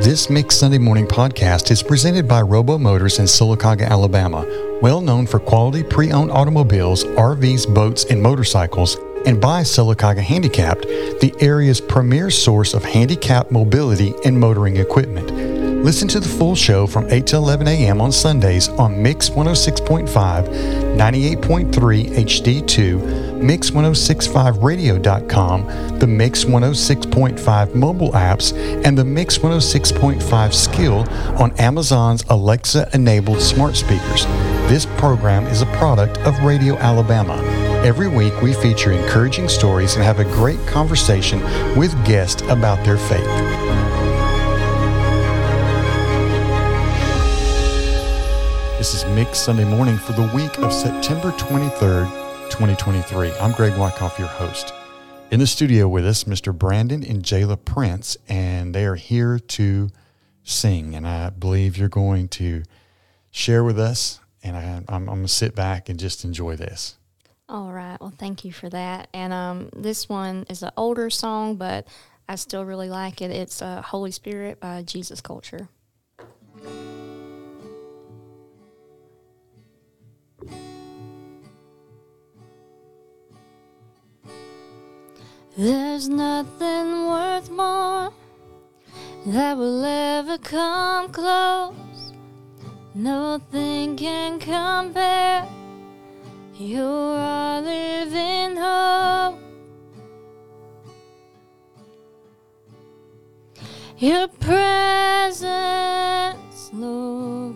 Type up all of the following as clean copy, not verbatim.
This Mix Sunday Morning podcast is presented by Robo Motors in Sylacauga, Alabama, well known for quality pre-owned automobiles, RVs, boats, and motorcycles, and by Sylacauga Handicapped, the area's premier source of handicapped mobility and motoring equipment. Listen to the full show from 8 to 11 a.m. on Sundays on Mix 106.5, 98.3 HD2, Mix1065radio.com, the Mix 106.5 mobile apps, and the Mix 106.5 skill on Amazon's Alexa-enabled smart speakers. This program is a product of Radio Alabama. Every week we feature encouraging stories and have a great conversation with guests about their faith. This is Mix Sunday Morning for the week of September 23rd, 2023. I'm Greg Wyckoff, your host. In the studio with us, Mr. Brandon and Jayla Prince, and they are here to sing. And I believe you're going to share with us, and I'm going to sit back and just enjoy this. All right. Well, thank you for that. And this one is an older song, but I still really like it. It's Holy Spirit by Jesus Culture. There's nothing worth more that will ever come close. Nothing can compare. You're our living hope. Your presence, Lord.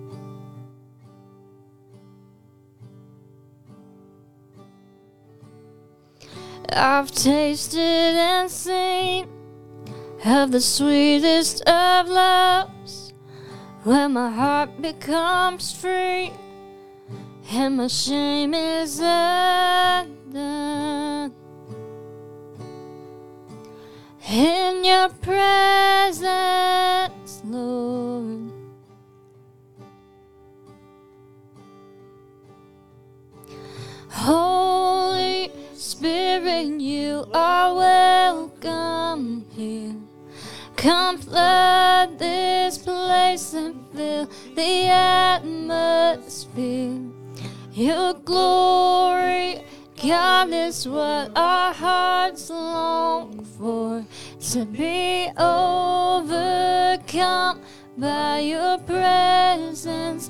I've tasted and seen of the sweetest of loves, when my heart becomes free and my shame is undone. In your presence, Lord. Holy Spirit, you are welcome here. Come flood this place and fill the atmosphere. Your glory, God, is what our hearts long for, to be overcome by your presence,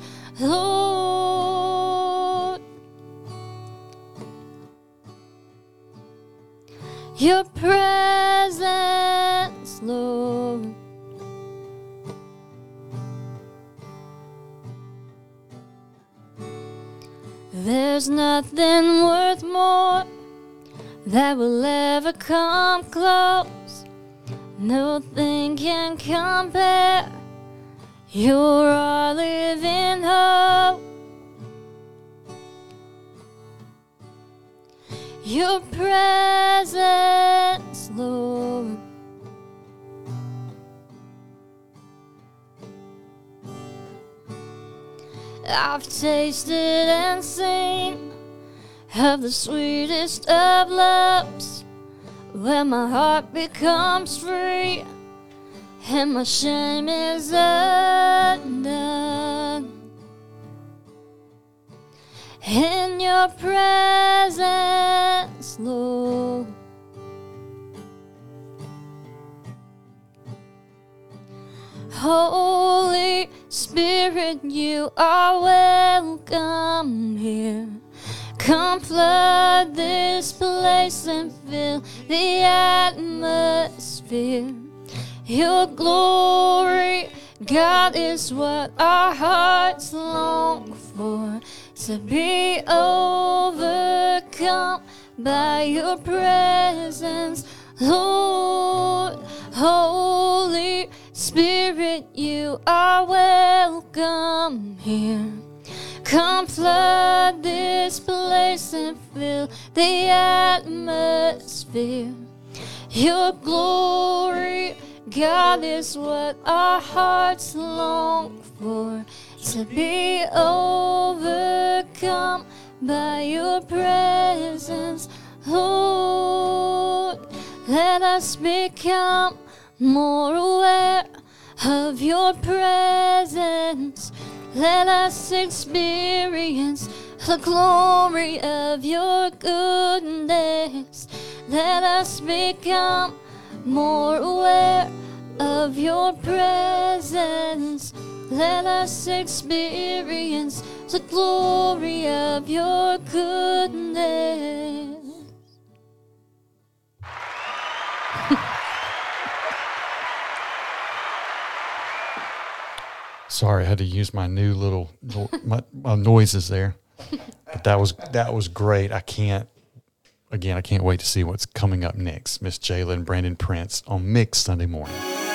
Lord. Your presence, Lord. There's nothing worth more that will ever come close. Nothing can compare. You're our living hope. Your presence, Lord. I've tasted and seen of the sweetest of loves, when my heart becomes free and my shame is undone. In your presence, Lord. Holy Spirit, you are welcome here. Come flood this place and fill the atmosphere. Your glory, God, is what our hearts long for, to be overcome by your presence, Lord. Holy Spirit, you are welcome here. Come flood this place and fill the atmosphere. Your glory, God, is what our hearts long for, to be overcome by your presence, Lord. Let us become more aware of your presence. Let us experience the glory of your goodness. Let us become more aware of your presence. Let us experience the glory of your goodness. Sorry, I had to use my new little my noises there. But that was great. I can't wait to see what's coming up next. Miss Jayla and Brandon Prince on Mix Sunday Morning.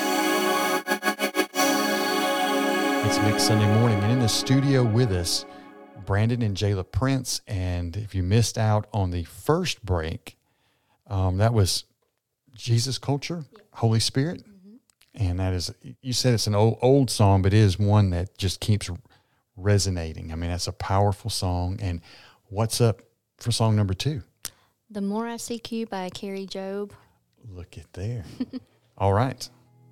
It's Mix Sunday Morning, and in the studio with us, Brandon and Jayla Prince. And if you missed out on the first break, that was Jesus Culture, Holy Spirit. And that is, you said it's an old song, but it is one that just keeps resonating. I mean, that's a powerful song. And what's up for song number 2? The More I Seek You by Carrie Job. Look at there. All right.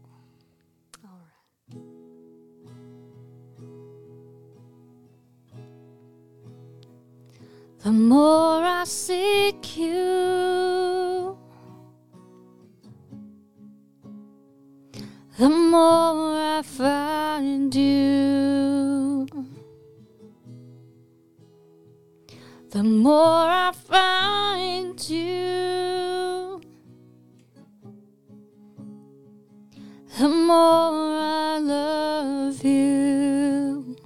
The more I seek you, the more I find you. The more I find you, the more I love you.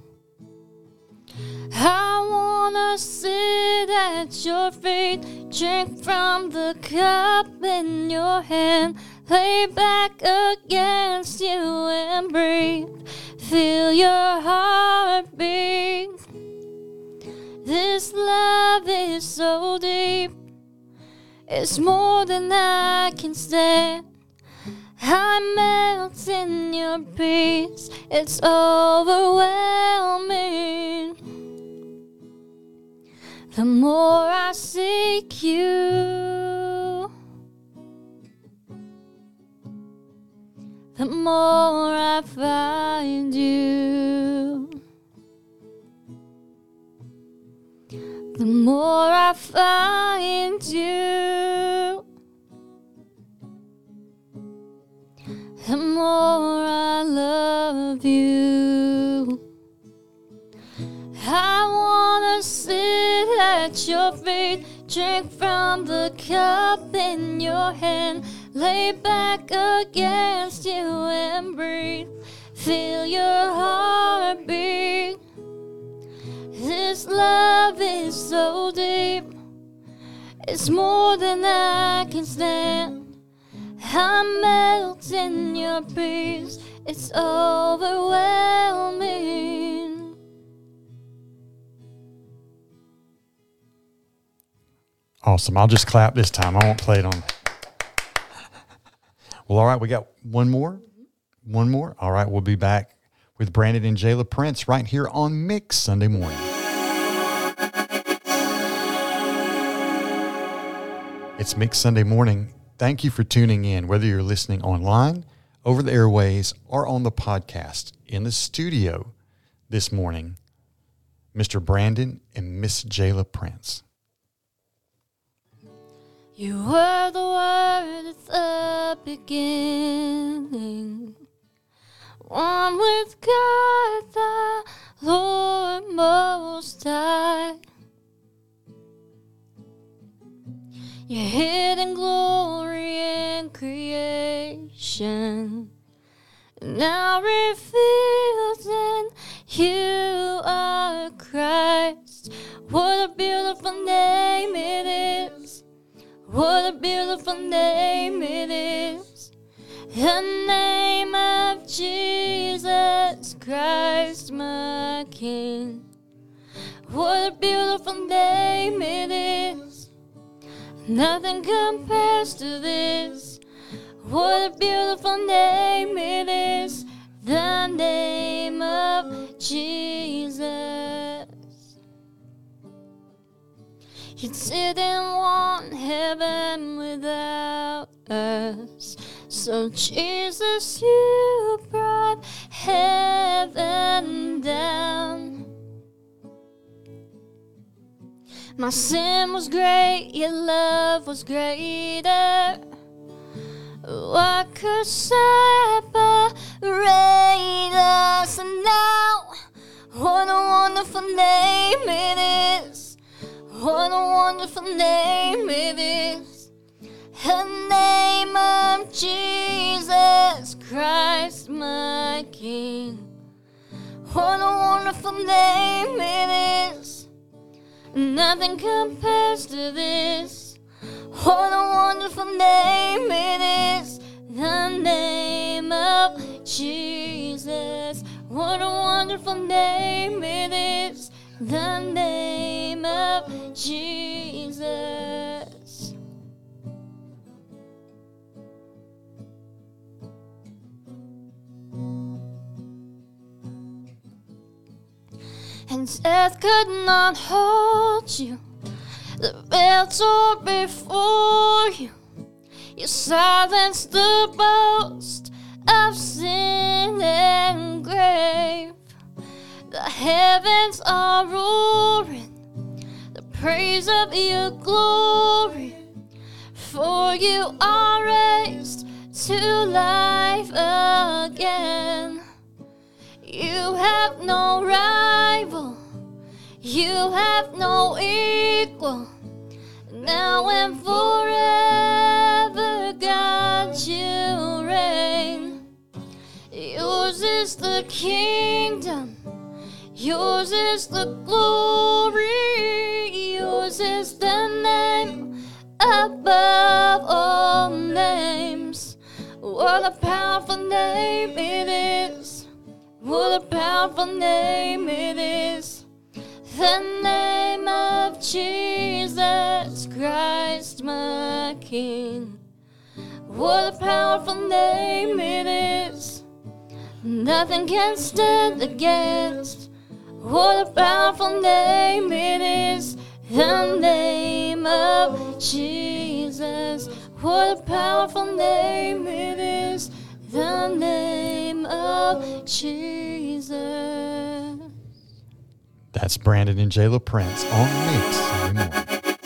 I wanna sit at your feet, drink from the cup in your hand, lay back against you and breathe, feel your heartbeat. This love is so deep, it's more than I can stand. I melt in your peace, it's overwhelming. The more I seek you, the more I find you. The more I find you, the more I love you. I wanna sit at your feet, drink from the cup in your hand, lay back against you and breathe, feel your heartbeat. This love is so deep, it's more than I can stand. I melt in your peace, it's overwhelming. Awesome. I'll just clap this time. I won't play it on. Well, all right. We got one more. One more. All right. We'll be back with Brandon and Jayla Prince right here on Mix Sunday Morning. It's Mix Sunday Morning. Thank you for tuning in, whether you're listening online, over the airways, or on the podcast. In the studio this morning, Mr. Brandon and Miss Jayla Prince. You were the Word at the beginning, one with God the Lord Most High. Your hidden glory in creation, now revealed in you are Christ. What a beautiful name it is. What a beautiful name it is. The name of Jesus Christ, my King. What a beautiful name it is. Nothing compares to this. What a beautiful name it is. The name of Jesus. You didn't want heaven without us, So Jesus, you brought heaven down. My sin was great, your love was greater. What could separate us now? What a wonderful name it is. What a wonderful name it is. The name of Jesus Christ, my King. What a wonderful name it is. Nothing compares to this. What a wonderful name it is. The name of Jesus. What a wonderful name it is. The name of Jesus. And death could not hold you. The veil tore before you. You silenced the boast of sin and grave. The heavens are roaring the praise of your glory. For you are raised to life again. You have no rival, you have no equal. Now and forever, God, you reign. Yours is the kingdom, yours is the glory, yours is the name above all names. What a powerful name it is. What a powerful name it is. The name of Jesus Christ, my King. What a powerful name it is. Nothing can stand against. What a powerful name it is. The name of Jesus. What a powerful name it is. The name of Jesus. That's Brandon and Jayla Prince on Mix Sunday Morning.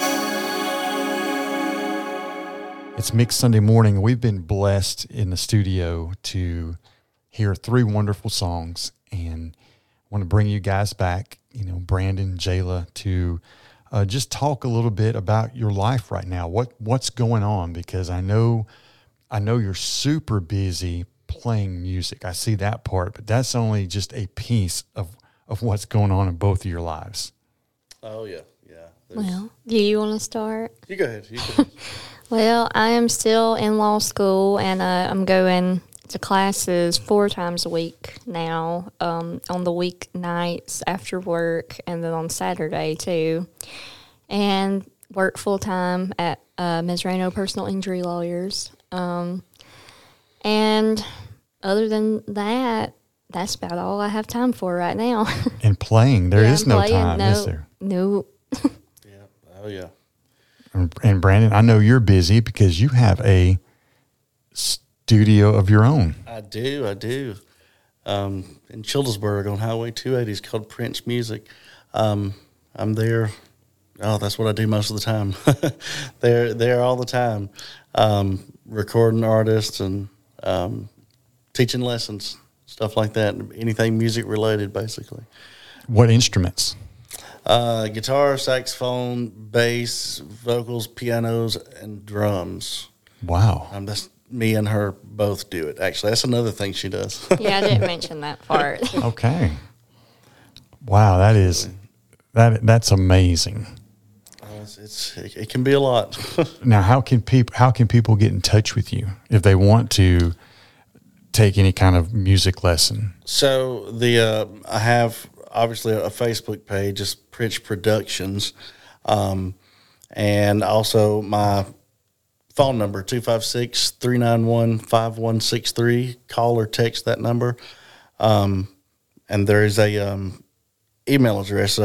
It's Mix Sunday Morning. We've been blessed in the studio to hear 3 wonderful songs, and I want to bring you guys back, Brandon, Jayla, to just talk a little bit about your life right now. What's going on? Because I know you're super busy playing music. I see that part, but that's only just a piece of what's going on in both of your lives. Oh, yeah. Well, do you want to start? You go ahead. Well, I am still in law school, and I'm going to classes 4 times a week now, on the weeknights after work, and then on Saturday, too. And work full-time at Mizrano Personal Injury Lawyers. And other than that, that's about all I have time for right now. And playing, there is no time, is there? No. Yeah. Oh, yeah. And Brandon, I know you're busy because you have a studio of your own. I do. In Childersburg on Highway 280, it's called Prince Music. I'm there. Oh, that's what I do most of the time. There all the time, recording artists and teaching lessons, stuff like that. Anything music related, basically. What instruments? Guitar, saxophone, bass, vocals, pianos, and drums. Wow. That's me and her both do it. Actually, that's another thing she does. Yeah, I didn't mention that part. Okay. Wow, that's amazing. It can be a lot. Now, how can people get in touch with you if they want to take any kind of music lesson? So I have obviously a Facebook page, just Prince Productions, and also my phone number 256-391-5163. Call or text that number, and there is a email address,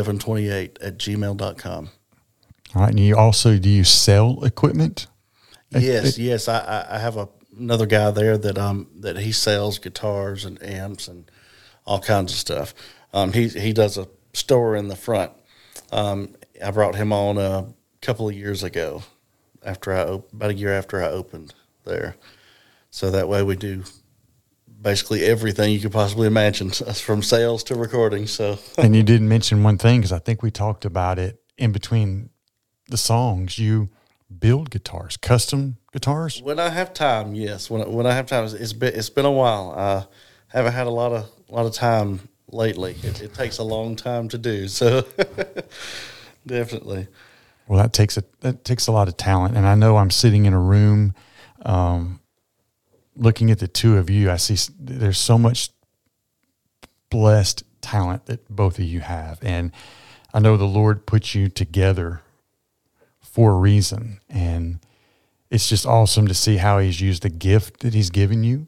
princeproductions1128 @gmail.com. All right, and do you sell equipment? Yes. I have another guy there that he sells guitars and amps and all kinds of stuff. He does a store in the front. I brought him on a couple of years ago, about a year after I opened there. So that way we do basically everything you could possibly imagine, from sales to recording. So, and you didn't mention one thing, because I think we talked about it in between the songs. You build guitars, custom guitars. When I have time, yes. When I have time, it's been a while. I haven't had a lot of time lately. It takes a long time to do. So, definitely. Well, that takes a lot of talent, and I know I'm sitting in a room, looking at the two of you. I see there's so much blessed talent that both of you have, and I know the Lord put you together for a reason, and it's just awesome to see how He's used the gift that He's given you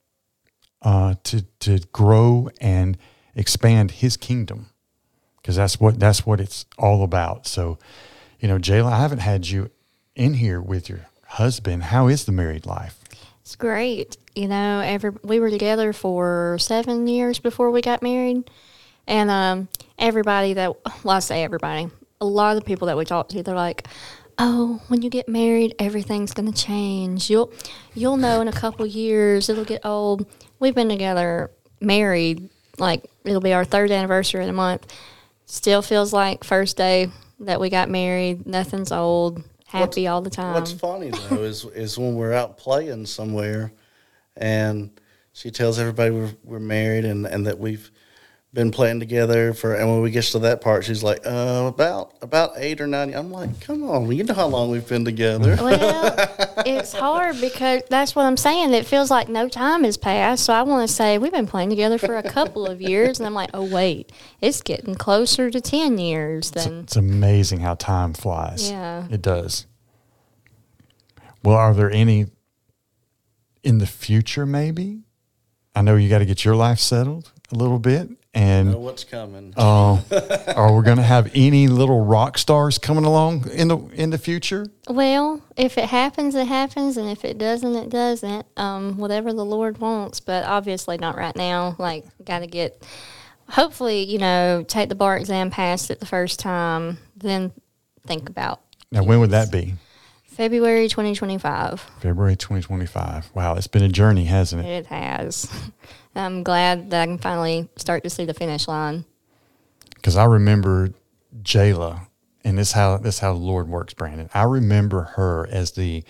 to grow and expand His kingdom, because that's what it's all about. So, Jayla, I haven't had you in here with your husband. How is the married life? It's great. We were together for 7 years before we got married. And I say everybody, a lot of the people that we talk to, they're like, oh, when you get married, everything's going to change. You'll know in a couple years, it'll get old. We've been together, married, like it'll be our 3rd anniversary in a month. Still feels like first day that we got married. Nothing's old. Happy all the time. What's funny though is when we're out playing somewhere, and she tells everybody we're married and that we've been playing together and when we get to that part, she's like, about 8 or 9. I'm like, come on, you know how long we've been together. Well, it's hard because that's what I'm saying. It feels like no time has passed. So I want to say we've been playing together for a couple of years, and I'm like, oh wait, it's getting closer to 10 years. It's amazing how time flies. Yeah, it does. Well, are there any in the future? Maybe, I know you got to get your life settled a little bit. And know what's coming. Are we going to have any little rock stars coming along in the future? Well, if it happens, it happens, and if it doesn't, it doesn't. Whatever the Lord wants, but obviously not right now. Like, got to get, hopefully, take the bar exam, pass it the first time, then think about. Now, when would that be? February 2025. February 2025. Wow, it's been a journey, hasn't it? It has. I'm glad that I can finally start to see the finish line. Because I remember Jayla, and this how the Lord works, Brandon. I remember her as the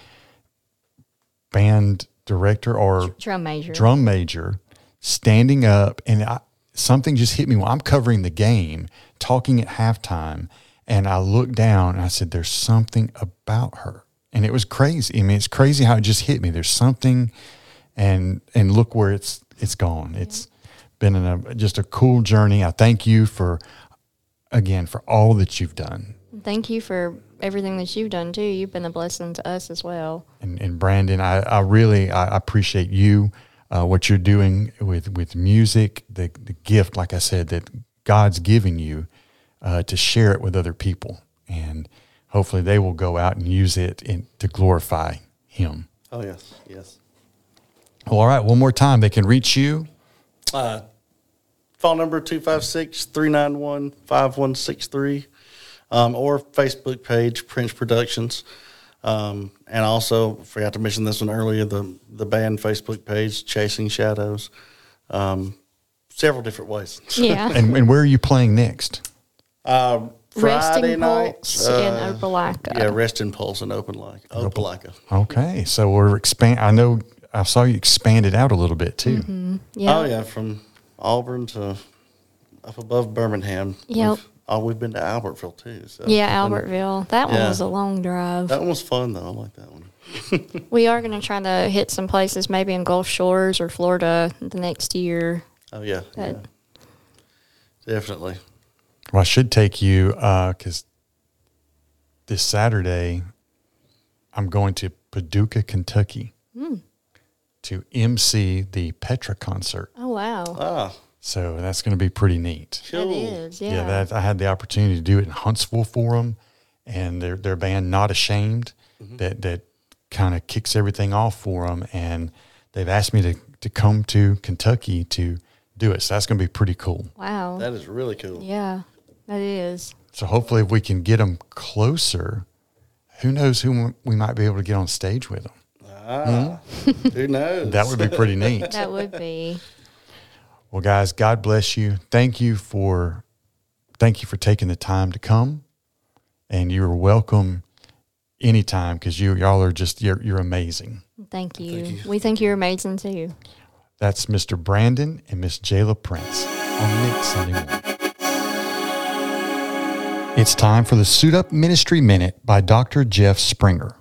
band director or drum major, standing up, and something just hit me while I'm covering the game, talking at halftime, and I looked down and I said, "There's something about her," and it was crazy. I mean, it's crazy how it just hit me. There's something, and look where it's gone. It's been just a cool journey. I thank you for all that you've done. Thank you for everything that you've done too. You've been a blessing to us as well. And Brandon, I really appreciate you, what you're doing with music, the gift, like I said, that God's given you to share it with other people, and hopefully they will go out and use it to glorify Him. Oh yes. Well, all right, one more time. They can reach you. Phone number 256-391-5163, or Facebook page, Prince Productions. And also, forgot to mention this one earlier, the band Facebook page, Chasing Shadows. Several different ways. Yeah. And where are you playing next? Friday Resting night. Pulse in Opelika. Yeah, Resting Pulse in Opelika. Okay, so we're I know I saw you expanded out a little bit too. Mm-hmm. Yeah. Oh yeah, from Auburn to up above Birmingham. Yep. We've been to Albertville too. So. Yeah, Albertville. That one was a long drive. That one was fun though. I like that one. We are going to try to hit some places, maybe in Gulf Shores or Florida the next year. Oh yeah, definitely. Well, I should take you because this Saturday I'm going to Paducah, Kentucky. To MC the Petra concert. Oh, wow. So that's going to be pretty neat. Cool. It is, yeah. I had the opportunity to do it in Huntsville for them, and their band Not Ashamed, that kind of kicks everything off for them. And they've asked me to come to Kentucky to do it. So that's going to be pretty cool. Wow. That is really cool. Yeah, that is. So hopefully if we can get them closer, who knows who we might be able to get on stage with them. Who knows? That would be pretty neat. That would be. Well, guys, God bless you. Thank you for taking the time to come, and you're welcome anytime because y'all are just you're amazing. Thank you. We think you're amazing too. That's Mr. Brandon and Miss Jayla Prince on Nick Sunday Morning. It's time for the Suit Up Ministry Minute by Dr. Jeff Springer.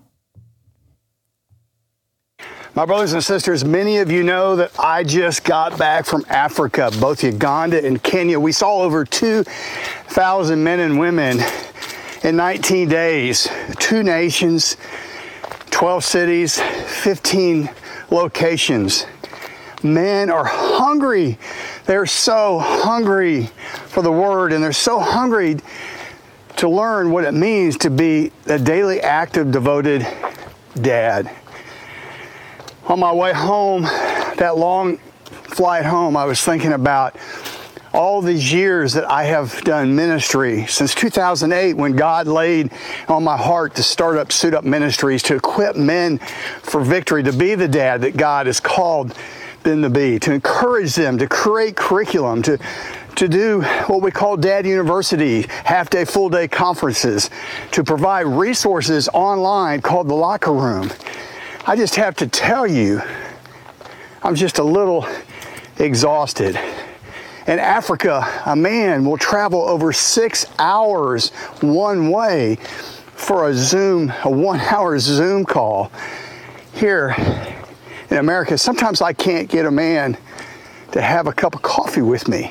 My brothers and sisters, many of you know that I just got back from Africa, both Uganda and Kenya. We saw over 2,000 men and women in 19 days, 2 nations, 12 cities, 15 locations. Men are hungry. They're so hungry for the word, and they're so hungry to learn what it means to be a daily active, devoted dad. On my way home, that long flight home, I was thinking about all these years that I have done ministry since 2008 when God laid on my heart to start up Suit Up Ministries, to equip men for victory, to be the dad that God has called them to be, to encourage them, to create curriculum, to do what we call Dad University, half-day, full-day conferences, to provide resources online called The Locker Room. I just have to tell you, I'm just a little exhausted. In Africa, a man will travel over 6 hours one way for a 1-hour Zoom call. Here in America, sometimes I can't get a man to have a cup of coffee with me.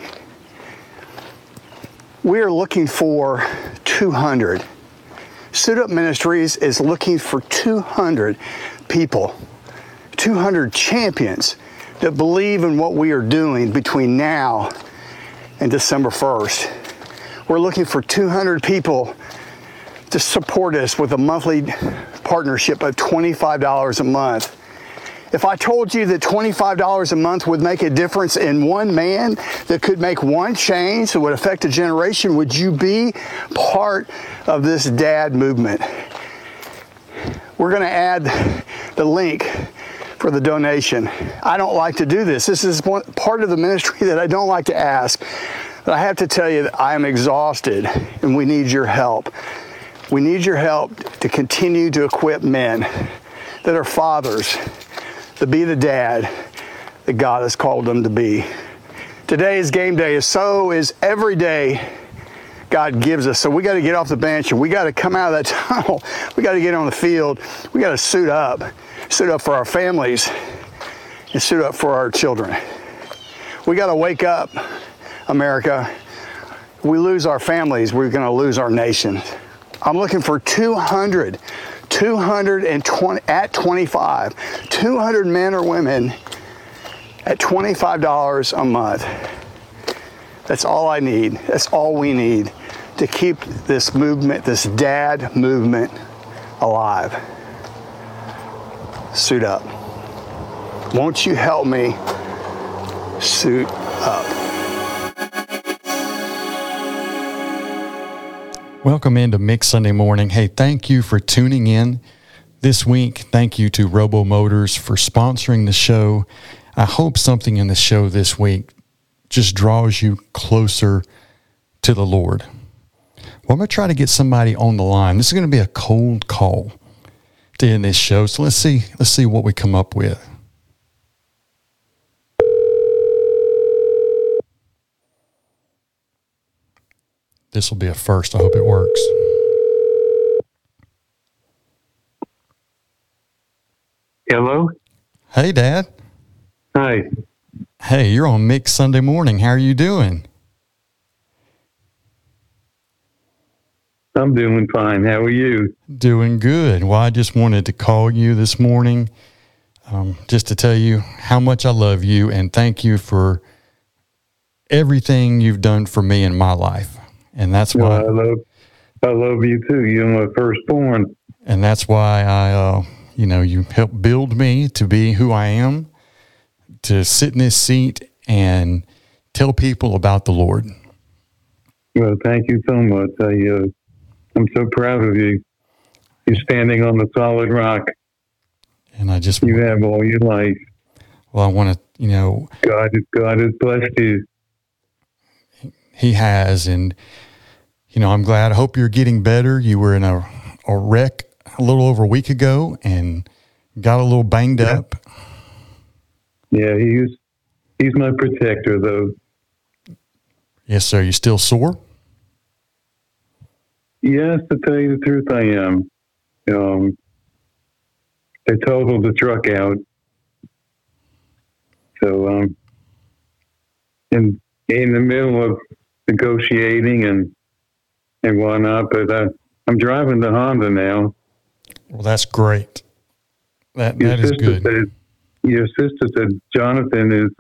We're looking for 200. Suit Up Ministries is looking for 200 people, 200 champions that believe in what we are doing between now and December 1st. We're looking for 200 people to support us with a monthly partnership of $25 a month. If I told you that $25 a month would make a difference in one man, that could make one change that would affect a generation, would you be part of this dad movement? We're going to add the link for the donation. I don't like to do this. This is part of the ministry that I don't like to ask. But I have to tell you that I am exhausted and we need your help. We need your help to continue to equip men that are fathers, to be the dad that God has called them to be. Today is game day, so is every day God gives us. So we got to get off the bench and we got to come out of that tunnel. We got to get on the field. We got to suit up for our families and suit up for our children. We got to wake up, America. If we lose our families, we're going to lose our nation. I'm looking for 220 at 25, 200 men or women at $25 a month. That's all I need. That's all we need to keep this movement, this dad movement, alive. Suit up. Won't you help me suit up? Welcome into Mix Sunday Morning. Hey, thank you for tuning in this week. Thank you to Robo Motors for sponsoring the show. I hope something in the show this week just draws you closer to the Lord. Well, I'm going to try to get somebody on the line. This is going to be a cold call to end this show. So let's see what we come up with. This will be a first. I hope it works. Hello? Hey, Dad. Hi. Hey, you're on Mix Sunday Morning. How are you doing? I'm doing fine. How are you? Doing good. Well, I just wanted to call you this morning just to tell you how much I love you and thank you for everything you've done for me in my life. And that's why I love you too. You're my firstborn. And that's why You helped build me to be who I am, to sit in this seat and tell people about the Lord. Well, thank you so much. I'm so proud of you. You're standing on the solid rock. And you have all your life. Well, I want to, God has blessed you. He has. And, I'm glad. I hope you're getting better. You were in a wreck a little over a week ago and got a little banged up. Yeah, he's my protector, though. Yes, sir. You still sore? Yes, to tell you the truth, I am. They totaled the truck out. So, in the middle of negotiating and whatnot, but I'm driving the Honda now. Well, that's great. That is good. Your sister said Jonathan is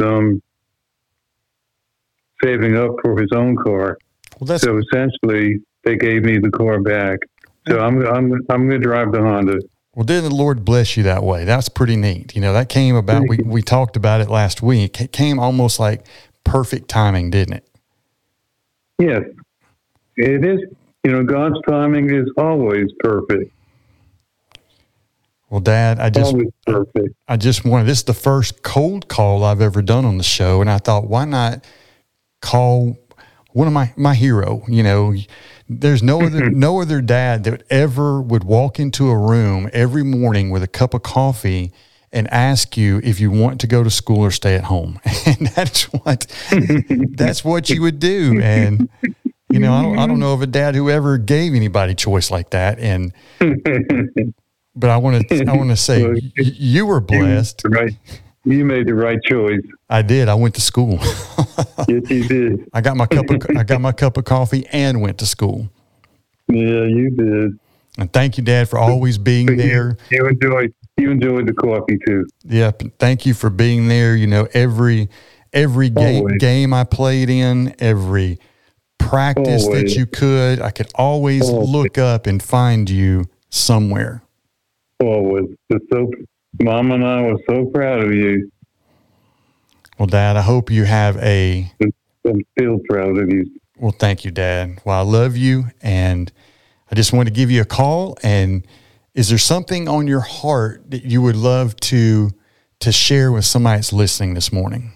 saving up for his own car. Well, so essentially, they gave me the car back. So I'm going to drive the Honda. Well, didn't the Lord bless you that way? That's pretty neat. That came about, we talked about it last week. It came almost like perfect timing, didn't it? Yes, it is. God's timing is always perfect. Well, Dad, always perfect. This is the first cold call I've ever done on the show. And I thought, why not call one of my hero? There's no other dad that ever would walk into a room every morning with a cup of coffee and ask you if you want to go to school or stay at home. And that's what you would do. And, I don't know of a dad who ever gave anybody choice like that. And, but I want to say you were blessed. Right. You made the right choice. I did. I went to school. Yes, you did. I got my cup of coffee and went to school. Yeah, you did. And thank you, Dad, for always being there. You enjoyed the coffee too. Yep. Thank you for being there. Every game I played in, every practice that you could, I could always look up and find you somewhere. Always. Mom and I were so proud of you. Well, Dad, I hope you have I'm still proud of you. Well, thank you, Dad. Well, I love you, and I just want to give you a call. And is there something on your heart that you would love to share with somebody that's listening this morning?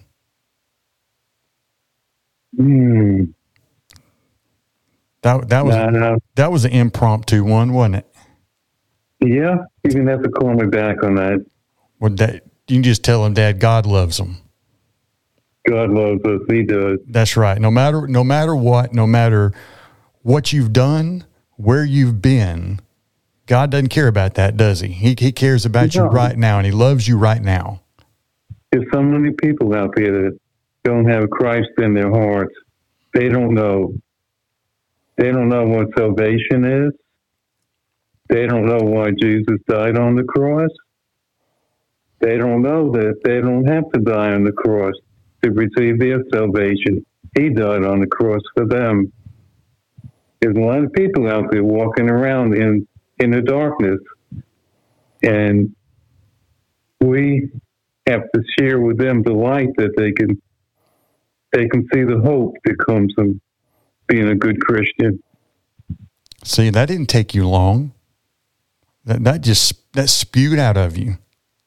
That was an impromptu one, wasn't it? Yeah, you didn't have to call me back on that. Well, you can just tell him, Dad, God loves him. God loves us. He does. That's right. No matter what you've done, where you've been, God doesn't care about that, does he? He cares about you right now, and he loves you right now. There's so many people out there that don't have Christ in their hearts. They don't know. They don't know what salvation is. They don't know why Jesus died on the cross. They don't know that they don't have to die on the cross to receive their salvation. He died on the cross for them. There's a lot of people out there walking around in the darkness, and we have to share with them the light that they can see the hope that comes from being a good Christian. See, that didn't take you long. That spewed out of you.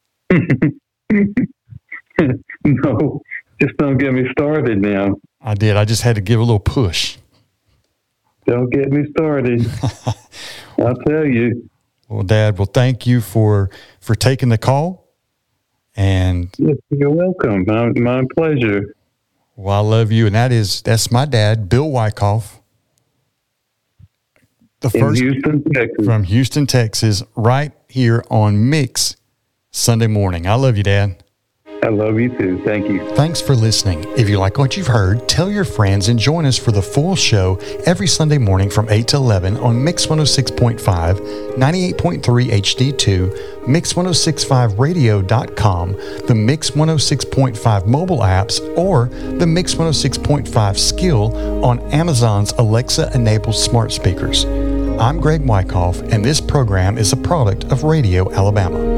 No, just don't get me started now. I did. I just had to give a little push. Don't get me started. I'll tell you. Well, Dad, thank you for taking the call. And yes, you're welcome. My pleasure. Well, I love you. And that's my dad, Bill Wyckoff. From Houston, Texas, right here on Mix Sunday morning. I love you, Dad. I love you too. Thank you. Thanks for listening. If you like what you've heard, tell your friends and join us for the full show every Sunday morning from 8 to 11 on Mix 106.5, 98.3 HD2, Mix1065radio.com, the Mix 106.5 mobile apps, or the Mix 106.5 skill on Amazon's Alexa-enabled smart speakers. I'm Greg Wyckoff, and this program is a product of Radio Alabama.